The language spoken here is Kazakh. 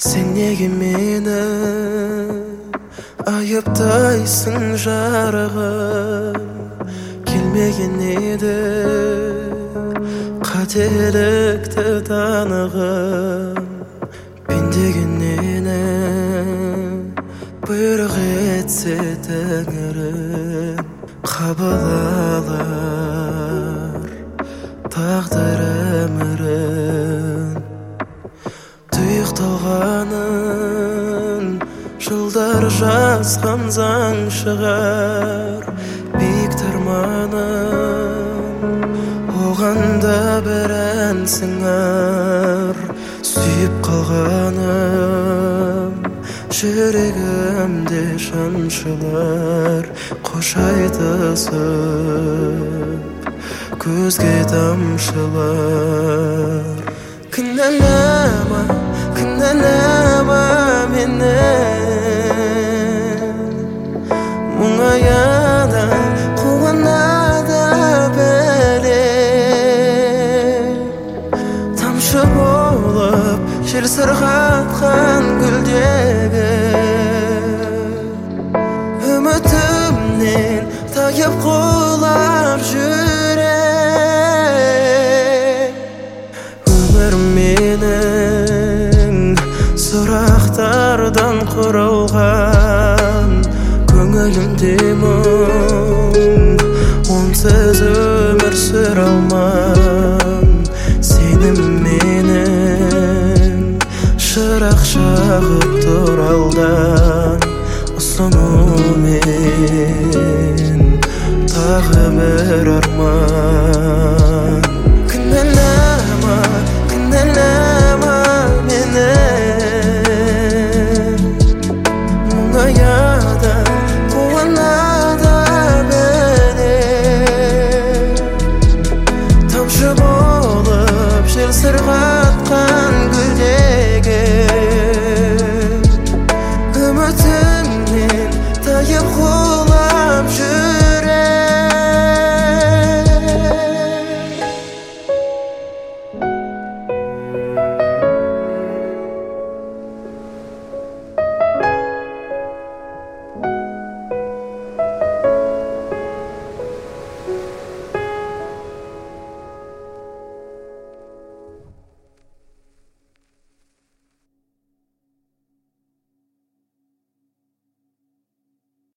Sen nege meni ayıptaysın jaragım, kelmegen edi katelikti tanıgım. Pendegenini buyruq etse Tengrim, kabul alar taqdirimirin. Tuyuqtağanın жылдар жазған заң шығар, биік тарманым оған да бір ән сыңар. Сүйіп қалғаным жүрегімде шаншылар, қош айтысып көзге тамшылар. Кінәлама, кінәлама мені, мұңаяда қуанада бәрі. Тамшы болып жел сырғатқан гүлдегі, үмітімнен тайып құлап жүрек. Өмір менің сұрақтардан құралған, көңілімде мұң, онсыз өмір сүре алмам. Сенім менің шырақ жағып тұр алдан, ұсынумен тағы бір арман. Кінәлама, кінәлама мені, мұңаяда қуанада бәрі. Тамшы болып жел сырға